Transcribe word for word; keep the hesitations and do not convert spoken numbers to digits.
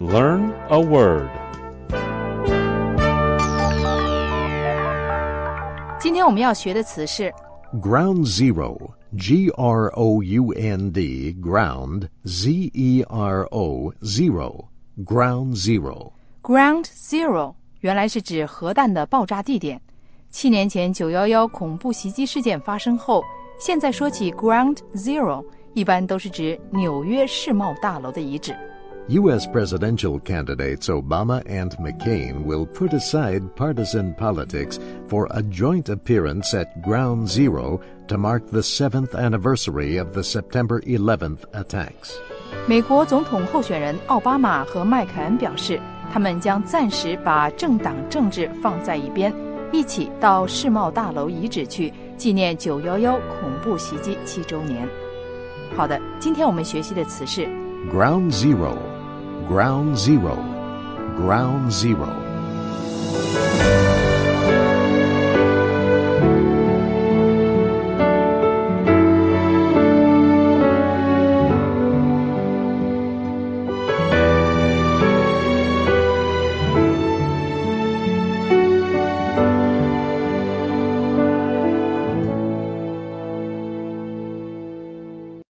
Learn a word. 今天我们要学的词是 Ground Zero, G R O U N D, ground, Z E R O, zero, ground zero. Ground Zero 原来是指核弹的爆炸地点。七年前九一一恐怖袭击事件发生后，现在说起 Ground Zero 一般都是指纽约世贸大楼的遗址。 U S presidential candidates Obama and McCain will put aside partisan politics for a joint appearance at Ground Zero to mark the seventh anniversary of the September eleventh attacks. 美国总统候选人奥巴马和麦凯恩表示，他们将暂时把政党政治放在一边，一起到世贸大楼遗址去纪念九一一恐怖袭击七周年。好的，今天我们学习的词是 Ground Zero, Ground Zero, Ground Zero.